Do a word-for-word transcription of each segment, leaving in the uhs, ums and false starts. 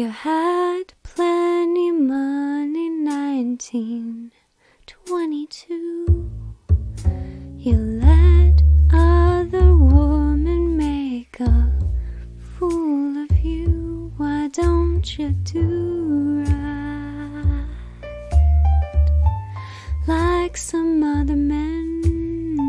You had plenty money, nineteen twenty-two. You let other women make a fool of you. Why don't you do right like some other men do?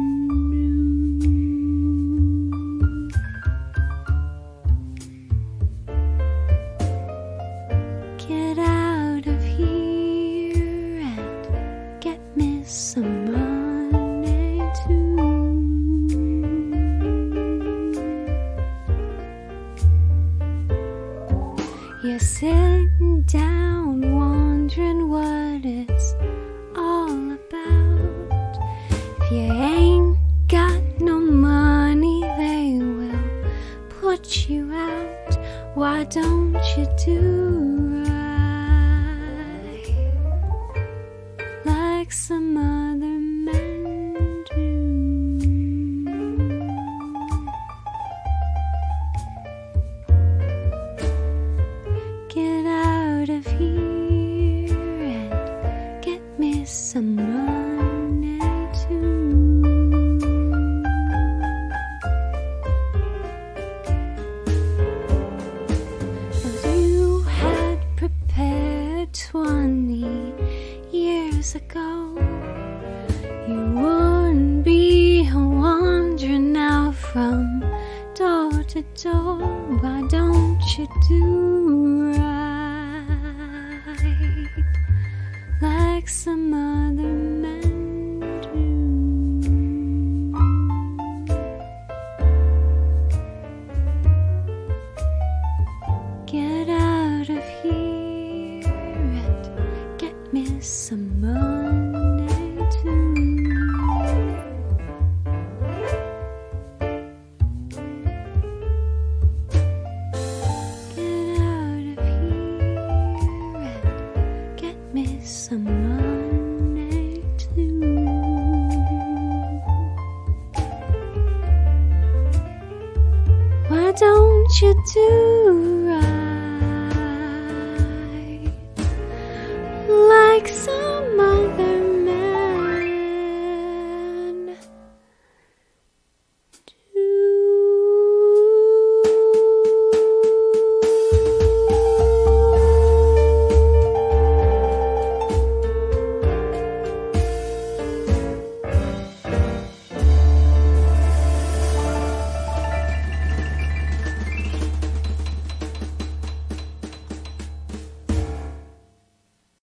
Get out of here and get me some money too. You're sitting down wondering what it's all about. If you ain't got no money, they will put you out. Why don't you do right like some other men do? Get out of here and get me some money too. Cause you had prepared twenty years ago, you wouldn't be wandering out from door to door. Why don't you do right like some other men do? Get out of here and get me some money too. Get out of here and get me some money too. Why don't you do right